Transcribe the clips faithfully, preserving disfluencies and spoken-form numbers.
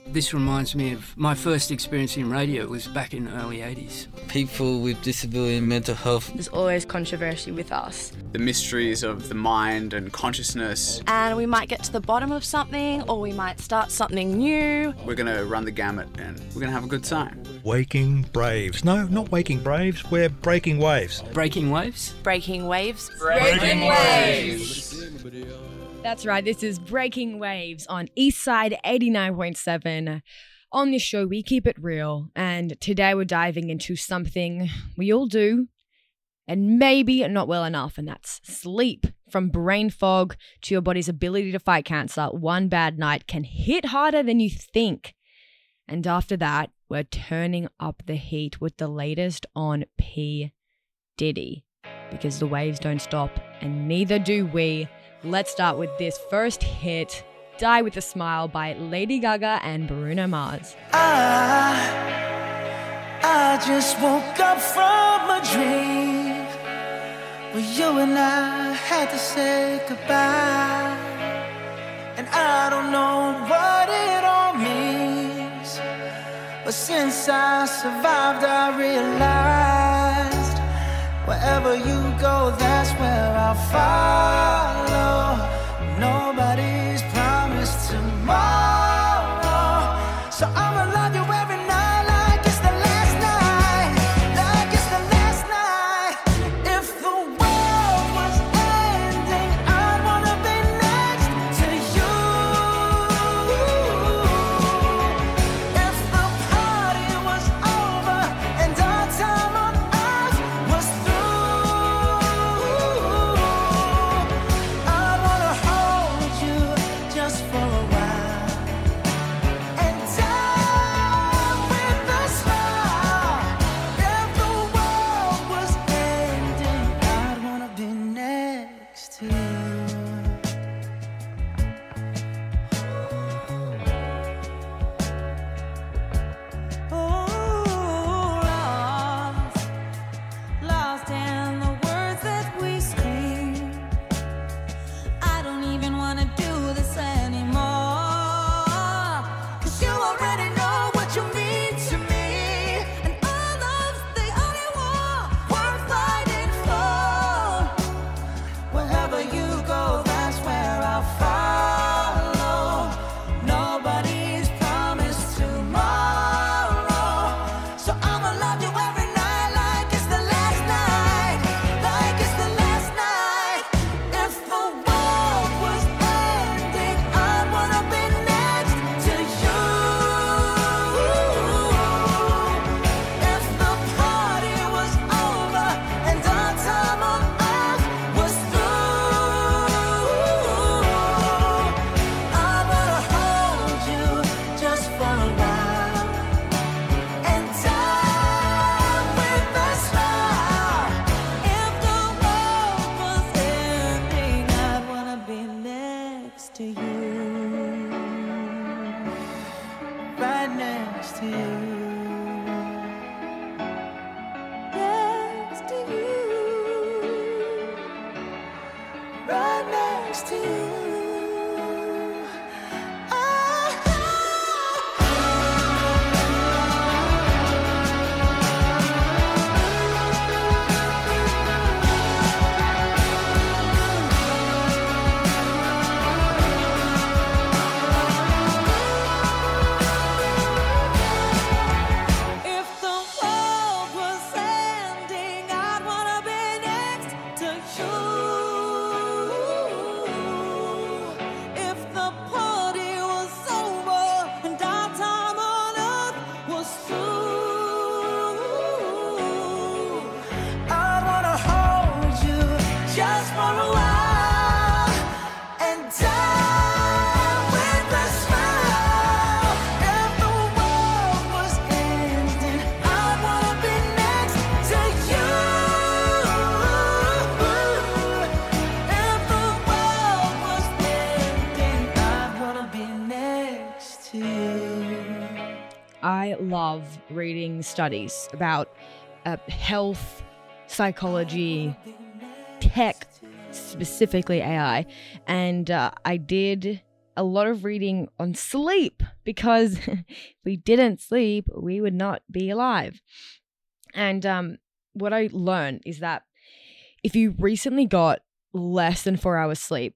This reminds me of my first experience in radio. It was back in the early eighties. People with disability and mental health. There's always controversy with us. The mysteries of the mind and consciousness. And we might get to the bottom of something, or we might start something new. We're going to run the gamut and we're going to have a good time. Waking Braves. No, not Waking Braves. We're Breaking Waves. Breaking Waves? Breaking Waves. Breaking Waves! That's right, this is Breaking Waves on Eastside eighty-nine point seven. On this show, we keep it real, and today we're diving into something we all do, and maybe not well enough, and that's sleep. From brain fog to your body's ability to fight cancer, one bad night can hit harder than you think. And after that, we're turning up the heat with the latest on P. Diddy. Because the waves don't stop, and neither do we. Let's start with this first hit, Die With a Smile by Lady Gaga and Bruno Mars. I, I just woke up from a dream where you and I had to say goodbye. And I don't know what it all means, but since I survived I realized wherever you go, that's where I'll follow. Nobody's promised tomorrow, so I'ma love you every night like it's the last night, like it's the last night. If the world was ending, I'd wanna be next to you. If the party was over and our time on earth was through, I wanna hold you just for a while and die with a smile. If the world was ending, I'd wanna be next to you. Oh, lost, lost in the words that we scream. I don't even wanna do this anymore, 'cause you already know what you mean to me, and our love's the only war worth fighting for. Wherever you go, that's where I'll follow. Nobody's promised tomorrow, so I'ma love you every night like it's the last night, like it's the last night. If the world was ending, I'd wanna be next to you. If the party was over and our time on earth was through, I wanna hold you just for a while and die with a smile. If the world was ending, I'd wanna be next to you, right next to you, next to you, right next to you. If the world was ending, I'd wanna be next to you. If the party was over and our time on earth was through, I'd wanna hold you just for a while and die with a smile. If the world was ending, I'd wanna be next to you. If the world was ending, I'd wanna be next to you. I love reading studies about uh, health, psychology, tech, specifically A I. And uh, I did a a lot of reading on sleep because if we didn't sleep, we would not be alive. And um, what I learned is that if you recently got less than four hours sleep,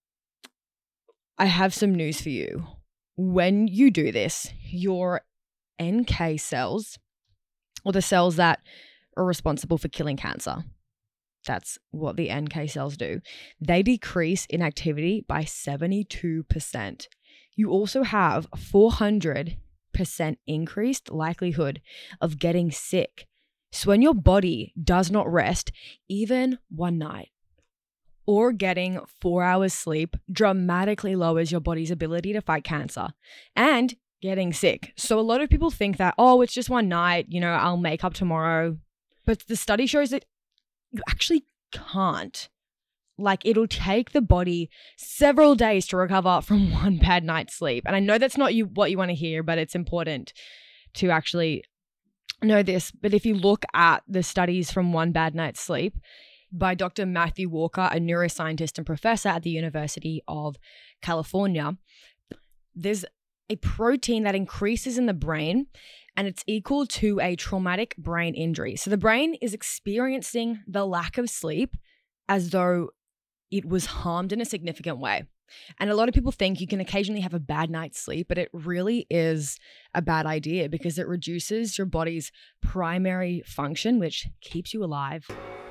I have some news for you. When you do this, your N K cells, or the cells that are responsible for killing cancer, that's what the N K cells do, they decrease in activity by seventy-two percent. You also have four hundred percent increased likelihood of getting sick. So when your body does not rest even one night, or getting four hours sleep dramatically lowers your body's ability to fight cancer and getting sick. So a lot of people think that, oh, it's just one night, you know, I'll make up tomorrow. But the study shows that you actually can't. Like, it'll take the body several days to recover from one bad night's sleep. And I know that's not you what you want to hear, but it's important to actually know this. But if you look at the studies from one bad night's sleep by Doctor Matthew Walker, a neuroscientist and professor at the University of California, there's a protein that increases in the brain and it's equal to a traumatic brain injury. So the brain is experiencing the lack of sleep as though it was harmed in a significant way. And a lot of people think you can occasionally have a bad night's sleep, but it really is a bad idea because it reduces your body's primary function, which keeps you alive.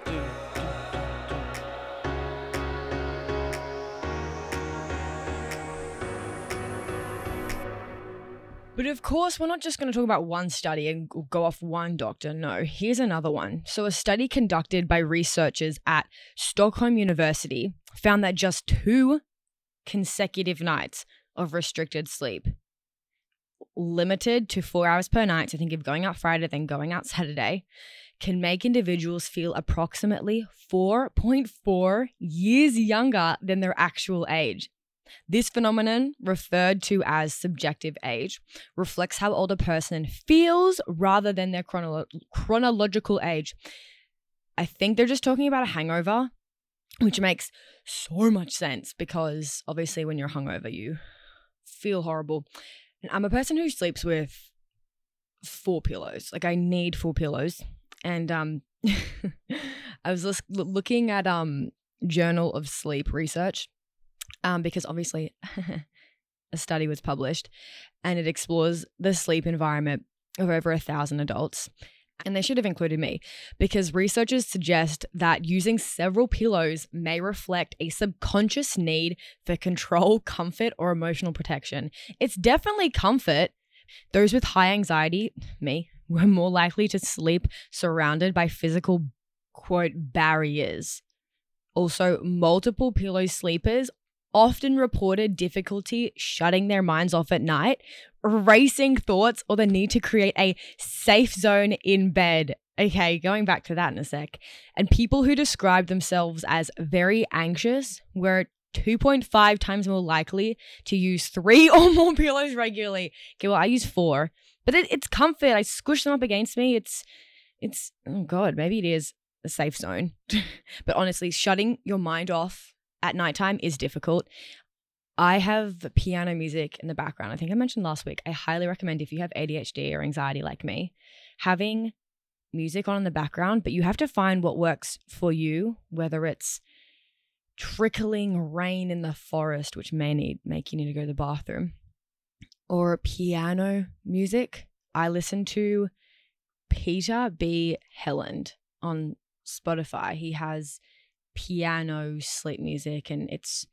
But of course, we're not just going to talk about one study and go off one doctor. No, here's another one. So a study conducted by researchers at Stockholm University found that just two consecutive nights of restricted sleep, limited to four hours per night, so think of going out Friday, then going out Saturday, can make individuals feel approximately four point four years younger than their actual age. This phenomenon, referred to as subjective age, reflects how old a person feels rather than their chronolo- chronological age. I think they're just talking about a hangover, which makes so much sense because obviously when you're hungover, you feel horrible. And I'm a person who sleeps with four pillows. Like, I need four pillows. And um, I was l- looking at um Journal of Sleep research. Um, because obviously a study was published and it explores the sleep environment of over a thousand adults. And they should have included me because researchers suggest that using several pillows may reflect a subconscious need for control, comfort, or emotional protection. It's definitely comfort. Those with high anxiety, me, were more likely to sleep surrounded by physical, quote, barriers. Also, multiple pillow sleepers often reported difficulty shutting their minds off at night, racing thoughts, or the need to create a safe zone in bed. Okay, going back to that in a sec. And people who describe themselves as very anxious were two point five times more likely to use three or more pillows regularly. Okay, well, I use four, but it, it's comfort. I squish them up against me. It's, it's, oh God, maybe it is a safe zone. But honestly, shutting your mind off at nighttime is difficult. I have piano music in the background. I think I mentioned last week. I highly recommend if you have A D H D or anxiety like me, having music on in the background, but you have to find what works for you, whether it's trickling rain in the forest, which may need make you need to go to the bathroom, or piano music. I listen to Peter B. Helland on Spotify. He has piano sleep music and it's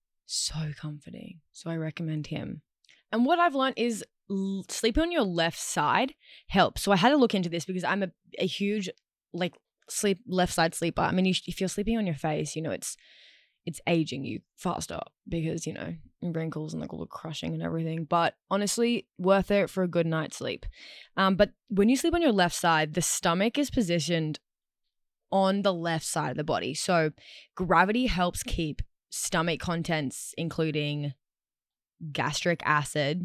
so comforting. So I recommend him. And what I've learned is l- sleeping on your left side helps. So I had to look into this because I'm a, a huge like sleep left side sleeper. I mean, you, if you're sleeping on your face, you know, it's it's aging you faster because, you know, wrinkles and like all the crushing and everything. But honestly, worth it for a good night's sleep. Um, but when you sleep on your left side, the stomach is positioned on the left side of the body. So gravity helps keep stomach contents, including gastric acid,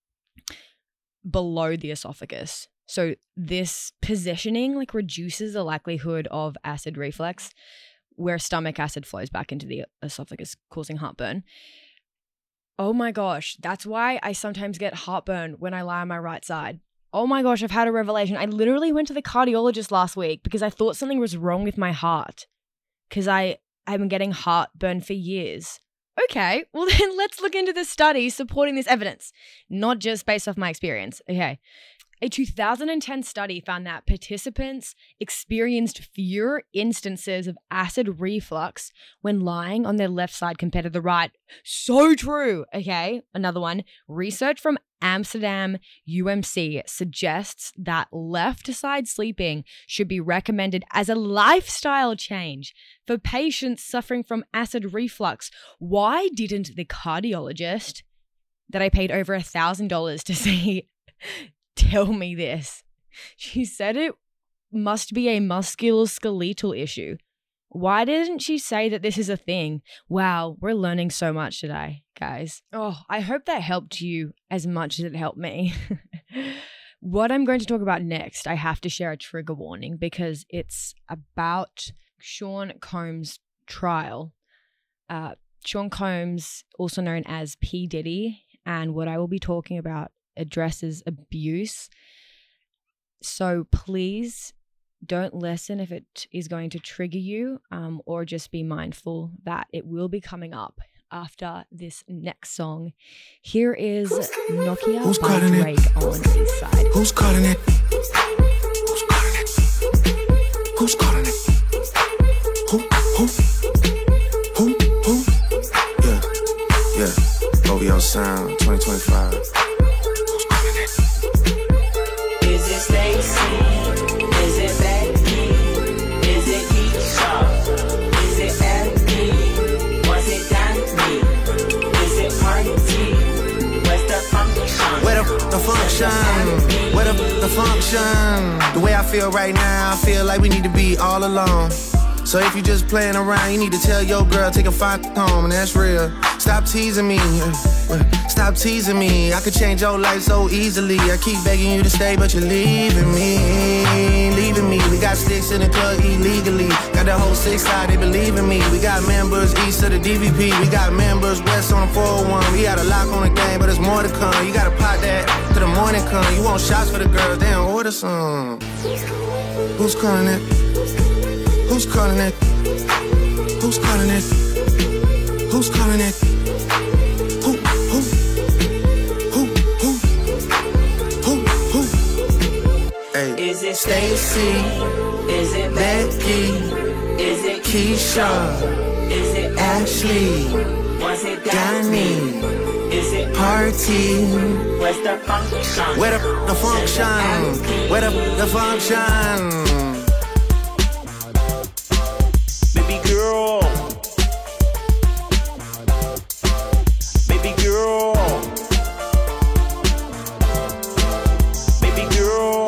below the esophagus. So this positioning like reduces the likelihood of acid reflux, where stomach acid flows back into the esophagus, causing heartburn. Oh my gosh, that's why I sometimes get heartburn when I lie on my right side. Oh my gosh, I've had a revelation. I literally went to the cardiologist last week because I thought something was wrong with my heart because I have been getting heartburn for years. Okay, well then let's look into the study supporting this evidence, not just based off my experience. Okay. A two thousand ten study found that participants experienced fewer instances of acid reflux when lying on their left side compared to the right. So true. Okay, another one. Research from Amsterdam U M C suggests that left side sleeping should be recommended as a lifestyle change for patients suffering from acid reflux. Why didn't the cardiologist that I paid over a thousand dollars to see tell me this? She said it must be a musculoskeletal issue. Why didn't she say that this is a thing? Wow, we're learning so much today, guys. Oh, I hope that helped you as much as it helped me. What I'm going to talk about next, I have to share a trigger warning because it's about Sean Combs' trial. Uh, Sean Combs, also known as P. Diddy, and what I will be talking about addresses abuse. So please don't listen if it is going to trigger you, um, or just be mindful that it will be coming up after this next song. Here is Nokia Who's by Drake it? on East Side. Who's calling it? Who's calling it? Who's calling it? Who? Who? Who? Who? Yeah, yeah. O V O Sound twenty twenty-five. Who's calling it? Is it Stacy? Is it Becky? Is it Keisha? Is it Abby? Was it Danny? Is it Party? Where's the function? Where the, the function? Where the, the function? The way I feel right now, I feel like we need to be all alone. So if you just playing around, you need to tell your girl, take a fine home, and that's real. Stop teasing me, stop teasing me. I could change your life so easily. I keep begging you to stay, but you're leaving me, leaving me. We got sticks in the club illegally. Got the whole six side, they believe in me. We got members east of the D V P. We got members west on the four oh one. We got a lock on the game, but there's more to come. You gotta pop that till the morning come. You want shots for the girls, they don't order some. Who's calling it? Who's calling it? Who's calling it? Who's calling it? Who, who? Who, who? Who, who? Hey. Is it Stacy? Is it Becky? Is it Keisha? Is it Ashley? Was it Danny? Is it Party? Where's the function? Where the, the function? Where the, the function? Baby girl, baby girl, baby girl,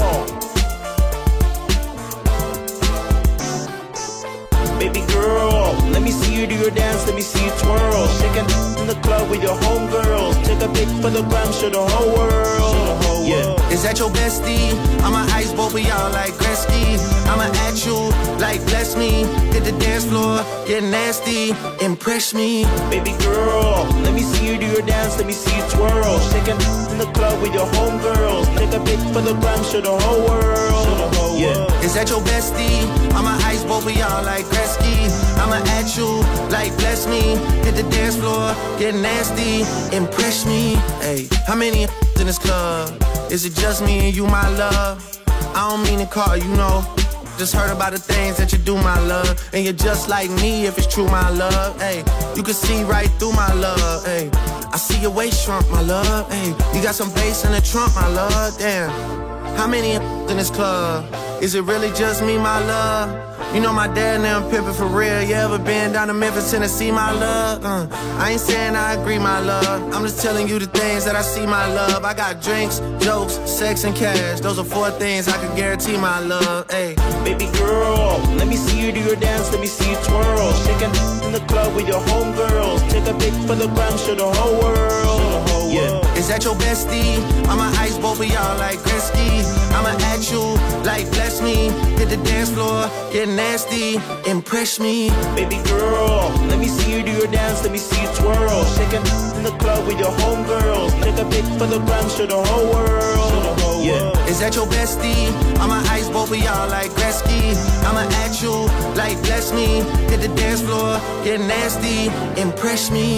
baby girl. Let me see you do your dance, let me see you twirl. Shaking in the club with your homegirls. Take a pic for the gram, show the whole world. Yeah. Is that your bestie? I'ma ice both of y'all like Gretzky. I'ma at you like bless me. Hit the dance floor, get nasty, impress me. Baby girl, let me see you do your dance, let me see you twirl. Shaking in the club with your homegirls. Take a pic for the gram, show the whole world. Yeah. Is that your bestie? I'ma ice both of y'all like Gretzky. I'ma at you like bless me. Hit the dance floor, get nasty, impress me. Hey, how many in this club? Is it just me and you, my love? I don't mean to call you, know. Just heard about the things that you do, my love. And you're just like me if it's true, my love. Hey, you can see right through my love. Hey, I see your waist shrunk, my love. Hey, you got some bass in the trunk, my love. Damn, how many in this club? Is it really just me, my love? You know my dad and them pimpin' for real. You ever been down to Memphis, Tennessee, my love? Uh, I ain't saying I agree, my love. I'm just telling you the things that I see, my love. I got drinks, jokes, sex, and cash. Those are four things I can guarantee, my love. Hey, baby girl, let me see you do your dance, let me see you twirl. Shaking in the club with your homegirls. Take a pic for the gram, show the whole world. Yeah. Is that your bestie? I'ma ice both of y'all like Gretzky. I'ma at you like bless me. Hit the dance floor, get nasty, impress me. Baby girl, let me see you do your dance, let me see you twirl. Shake it in the club with your homegirls. Take a pic for the gram, show the whole world. Show the whole Yeah. world. Is that your bestie? I'ma ice both of y'all like Gretzky. I'ma at you like bless me. Hit the dance floor, get nasty, impress me.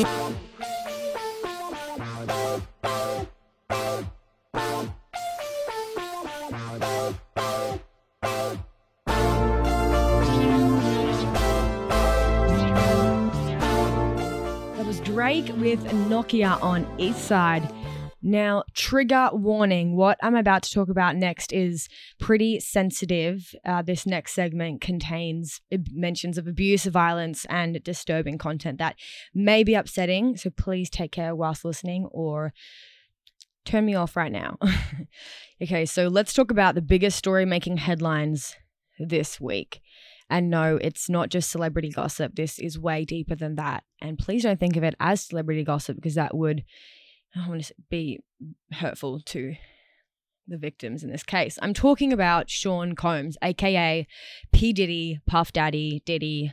Drake with Nokia on Eastside. Now, trigger warning. What I'm about to talk about next is pretty sensitive. Uh, this next segment contains mentions of abuse, violence, and disturbing content that may be upsetting. So please take care whilst listening or turn me off right now. Okay, so let's talk about the biggest story making headlines this week. And no, it's not just celebrity gossip. This is way deeper than that. And please don't think of it as celebrity gossip because that would I want to be hurtful to the victims in this case. I'm talking about Sean Combs, aka P. Diddy, Puff Daddy, Diddy,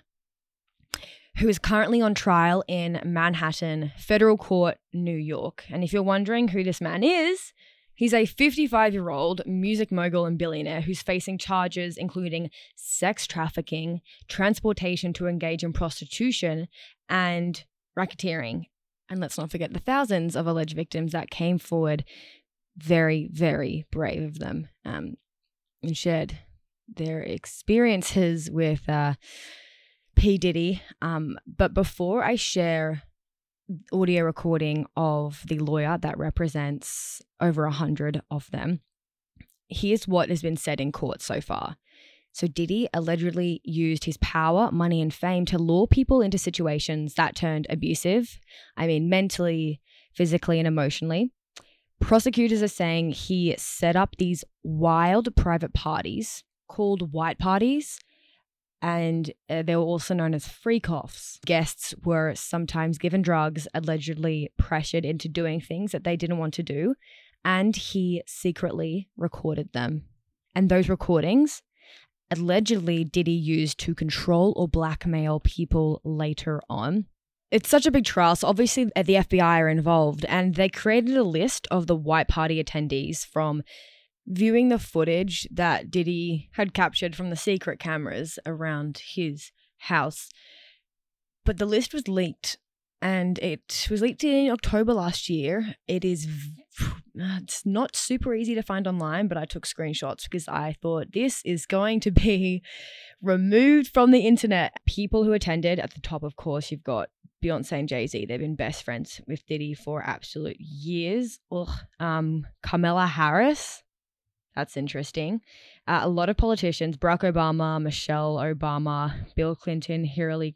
who is currently on trial in Manhattan Federal Court, New York. And if you're wondering who this man is, he's a fifty-five-year-old music mogul and billionaire who's facing charges including sex trafficking, transportation to engage in prostitution, and racketeering. And let's not forget the thousands of alleged victims that came forward, very, very brave of them, um, and shared their experiences with uh, P. Diddy. Um, but before I share audio recording of the lawyer that represents over a hundred of them, here's what has been said in court so far. So Diddy allegedly used his power, money, and fame to lure people into situations that turned abusive. I mean, mentally, physically, and emotionally. Prosecutors are saying he set up these wild private parties called white parties, and uh, they were also known as freak-offs. Guests were sometimes given drugs, allegedly pressured into doing things that they didn't want to do, and he secretly recorded them. And those recordings, allegedly, Diddy used to control or blackmail people later on. It's such a big trial, so obviously the F B I are involved, and they created a list of the white party attendees from viewing the footage that Diddy had captured from the secret cameras around his house. But the list was leaked, and it was leaked in October last year. It is it's not super easy to find online, but I took screenshots because I thought this is going to be removed from the internet. People who attended, at the top, of course, you've got Beyonce and Jay-Z. They've been best friends with Diddy for absolute years. Ugh. Um, Kamala Harris. That's interesting. Uh, a lot of politicians, Barack Obama, Michelle Obama, Bill Clinton, Hillary,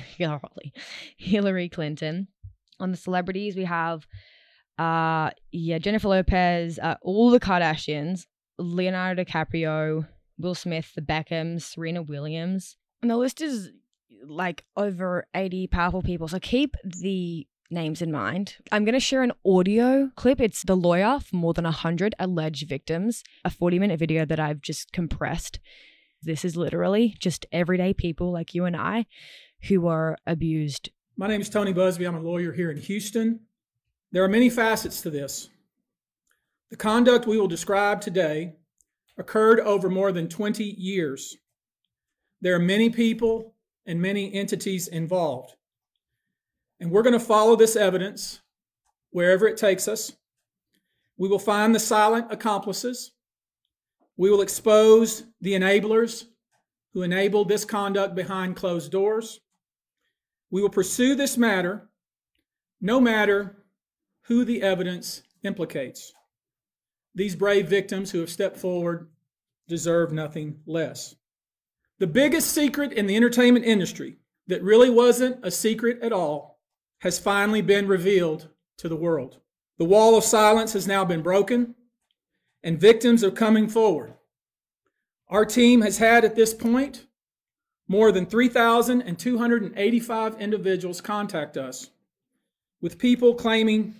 Hillary Clinton. On the celebrities, we have uh, yeah, Jennifer Lopez, uh, all the Kardashians, Leonardo DiCaprio, Will Smith, the Beckhams, Serena Williams. And the list is like over eighty powerful people. So keep the names in mind. I'm going to share an audio clip. It's the lawyer for more than one hundred alleged victims, a forty minute video that I've just compressed. This is literally just everyday people like you and I who are abused. My name is Tony Busby. I'm a lawyer here in Houston. There are many facets to this. The conduct we will describe today occurred over more than twenty years. There are many people and many entities involved. And we're going to follow this evidence wherever it takes us. We will find the silent accomplices. We will expose the enablers who enabled this conduct behind closed doors. We will pursue this matter no matter who the evidence implicates. These brave victims who have stepped forward deserve nothing less. The biggest secret in the entertainment industry that really wasn't a secret at all has finally been revealed to the world. The wall of silence has now been broken, and victims are coming forward. Our team has had at this point more than three thousand two hundred eighty-five individuals contact us, with people claiming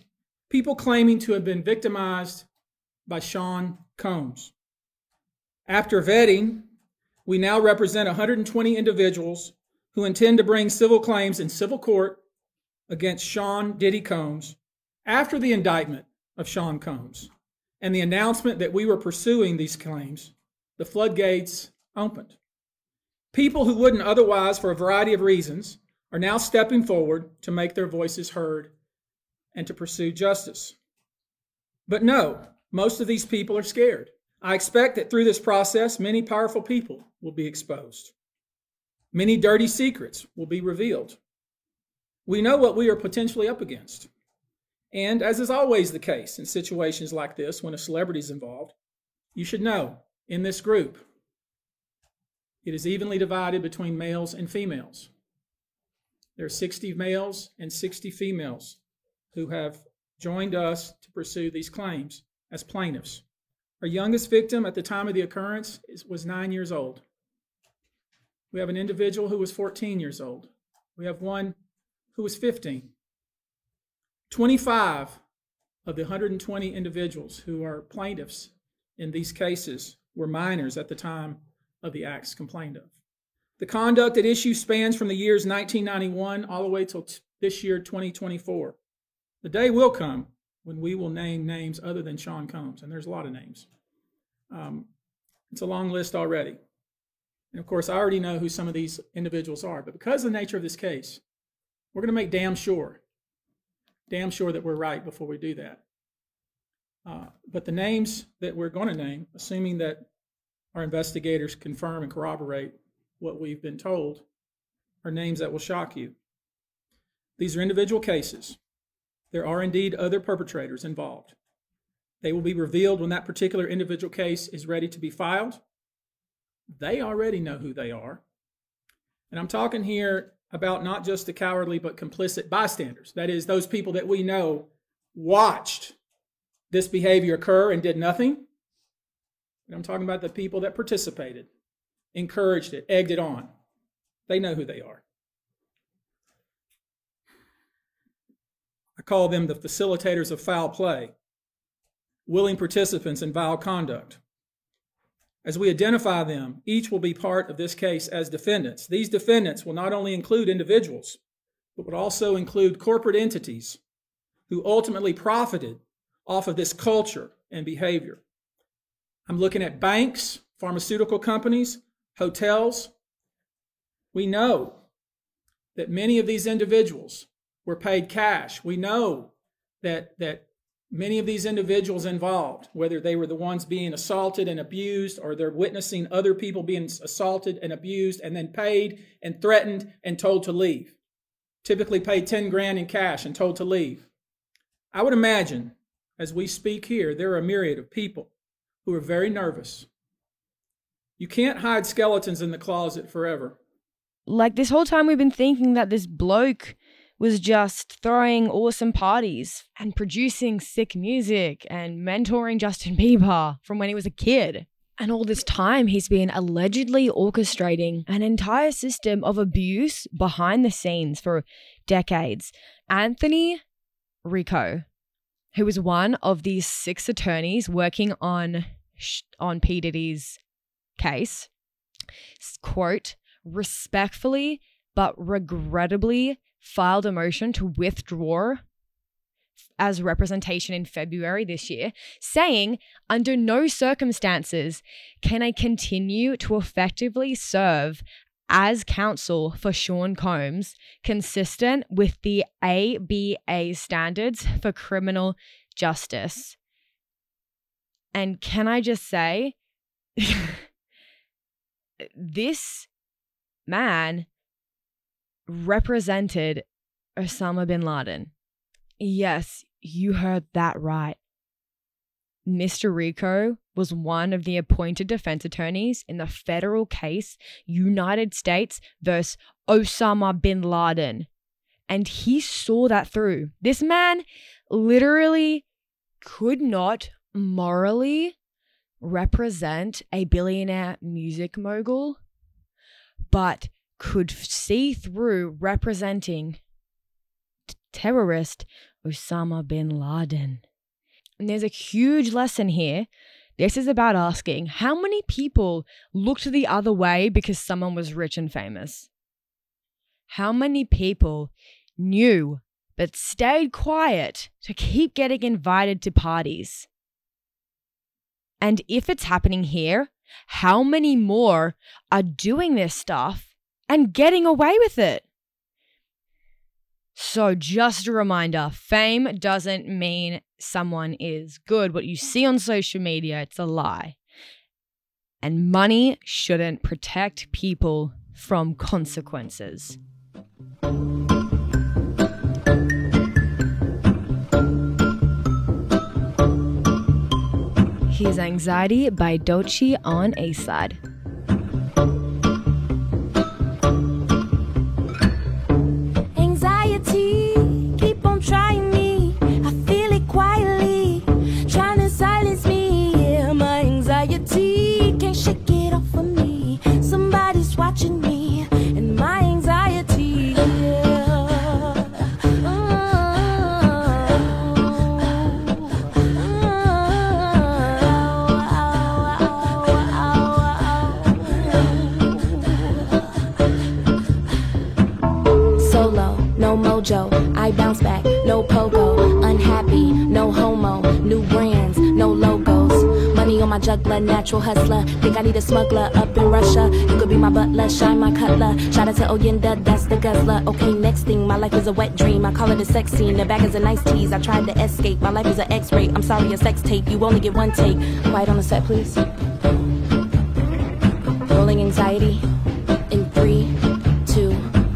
People claiming to have been victimized by Sean Combs. After vetting, we now represent one hundred twenty individuals who intend to bring civil claims in civil court against Sean Diddy Combs after the indictment of Sean Combs and the announcement that we were pursuing these claims. The floodgates opened. People who wouldn't otherwise, for a variety of reasons, are now stepping forward to make their voices heard and to pursue justice. But no, most of these people are scared. I expect that through this process, many powerful people will be exposed. Many dirty secrets will be revealed. We know what we are potentially up against. And as is always the case in situations like this, when a celebrity is involved, you should know in this group, it is evenly divided between males and females. There are sixty males and sixty females who have joined us to pursue these claims as plaintiffs. Our youngest victim at the time of the occurrence was nine years old. We have an individual who was fourteen years old. We have one who was fifteen. twenty-five of the one hundred twenty individuals who are plaintiffs in these cases were minors at the time of the acts complained of. The conduct at issue spans from the years nineteen ninety-one all the way till t- this year, twenty twenty-four. The day will come when we will name names other than Sean Combs, and there's a lot of names. Um, it's a long list already. And of course, I already know who some of these individuals are, but because of the nature of this case, we're going to make damn sure, damn sure that we're right before we do that. Uh, but the names that we're going to name, assuming that our investigators confirm and corroborate what we've been told, are names that will shock you. These are individual cases. There are indeed other perpetrators involved. They will be revealed when that particular individual case is ready to be filed. They already know who they are. And I'm talking here about not just the cowardly but complicit bystanders. That is, those people that we know watched this behavior occur and did nothing. And I'm talking about the people that participated, encouraged it, egged it on. They know who they are. I call them the facilitators of foul play, willing participants in vile conduct. As we identify them, each will be part of this case as defendants. These defendants will not only include individuals, but would also include corporate entities who ultimately profited off of this culture and behavior. I'm looking at banks, pharmaceutical companies, hotels. We know that many of these individuals were paid cash. We know that, that many of these individuals involved, whether they were the ones being assaulted and abused or they're witnessing other people being assaulted and abused and then paid and threatened and told to leave, typically paid ten grand in cash and told to leave. I would imagine as we speak here, there are a myriad of people who are very nervous. You can't hide skeletons in the closet forever. Like this whole time we've been thinking that this bloke was just throwing awesome parties and producing sick music and mentoring Justin Bieber from when he was a kid. And all this time he's been allegedly orchestrating an entire system of abuse behind the scenes for decades. Anthony Rico, who was one of these six attorneys working on, on P. Diddy's case, quote, respectfully but regrettably filed a motion to withdraw as representation in February this year, saying, under no circumstances can I continue to effectively serve as counsel for Sean Combs, consistent with the A B A standards for criminal justice. And can I just say, this man represented Osama bin Laden. Yes, you heard that right. Mister Rico was one of the appointed defense attorneys in the federal case United States versus Osama bin Laden. And he saw that through. This man literally could not morally represent a billionaire music mogul, but could see through representing terrorist Osama bin Laden. And there's a huge lesson here. This is about asking how many people looked the other way because someone was rich and famous? How many people knew but stayed quiet to keep getting invited to parties? And if it's happening here, how many more are doing this stuff and getting away with it? So just a reminder, fame doesn't mean someone is good. What you see on social media, it's a lie. And money shouldn't protect people from consequences. Here's Anxiety by Doechii on A-Side. Anxiety, keep on trying me. I feel it quietly, trying to silence me. Yeah, my anxiety can't shake it off of me. Somebody's watching me, and my anxiety. Yeah. Solo, no mojo, I bounce back, no pogo, unhappy, no homo, new brands, no logos, money on my juggler, natural hustler, think I need a smuggler up in Russia, you could be my butler, shine my cutler, shout out to Oyenda, that's the guzzler, okay next thing, my life is a wet dream, I call it a sex scene, the back is a nice tease, I tried to escape, my life is an x-ray, I'm sorry a sex tape, you only get one take, quiet on the set please, rolling anxiety, in three, two,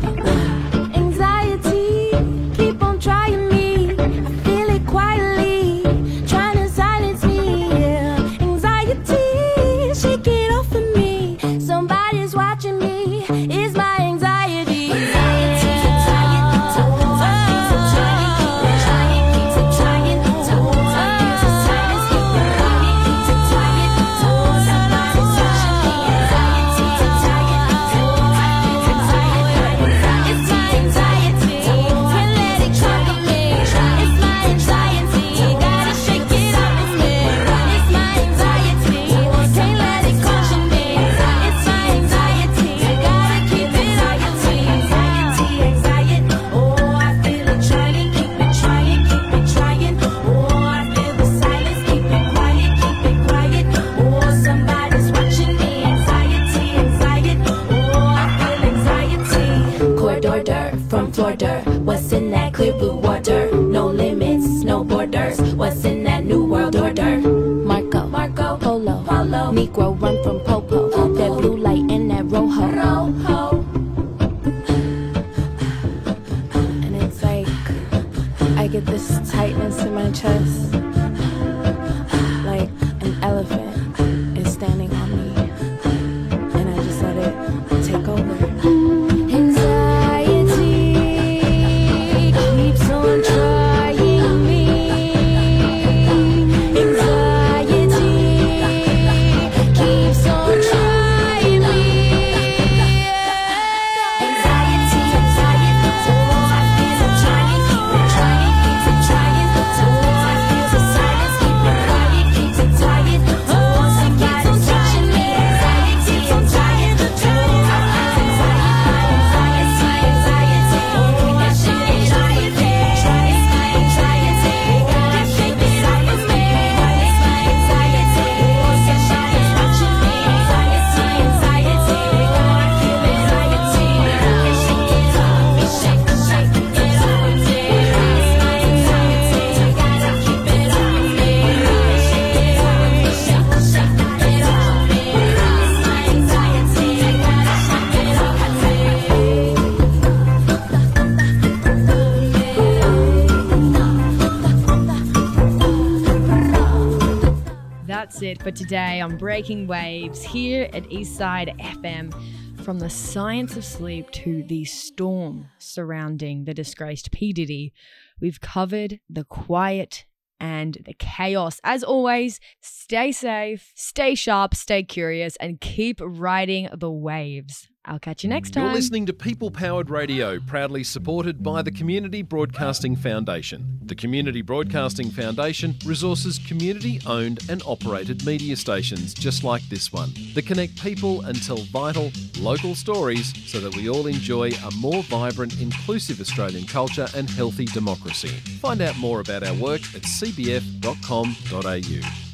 trying me, I feel it quietly, trying to silence me, yeah. Anxiety, shake it off of me, somebody's watching me, it's my anxiety. Anxiety, trying, trying, keep trying, keep trying, silence, keep quiet, keep trying, somebody's watching me, anxiety, trying, it's my anxiety, can't let it try. It's my anxiety, gotta shake it off of me. It's my anxiety, can't let it caution me. It's my anxiety, gotta keep it anxiety, anxiety, anxiety. Oh, I feel it trying, keep it trying, keep it trying. Oh, I feel the silence, keep it quiet, keep it quiet. Oh, somebody's watching me. Anxiety, anxiety. Oh, I feel anxiety. Corridor dirt from floor dirt. What's in that clear blue water? No limits, no borders. What's in that new world order? Marco, Marco, Polo, Polo. Negro run from Popo. Popo. That blue light and that rojo. Rojo. And it's like I get this tightness in my chest, like an elephant is standing on me, and I just let it take over. That's it for today on Breaking Waves here at Eastside F M. From the science of sleep to the storm surrounding the disgraced P. Diddy, we've covered the quiet and the chaos. As always, stay safe, stay sharp, stay curious, and keep riding the waves. I'll catch you next time. You're listening to People Powered Radio, proudly supported by the Community Broadcasting Foundation. The Community Broadcasting Foundation resources community-owned and operated media stations just like this one that connect people and tell vital, local stories so that we all enjoy a more vibrant, inclusive Australian culture and healthy democracy. Find out more about our work at c b f dot com dot a u.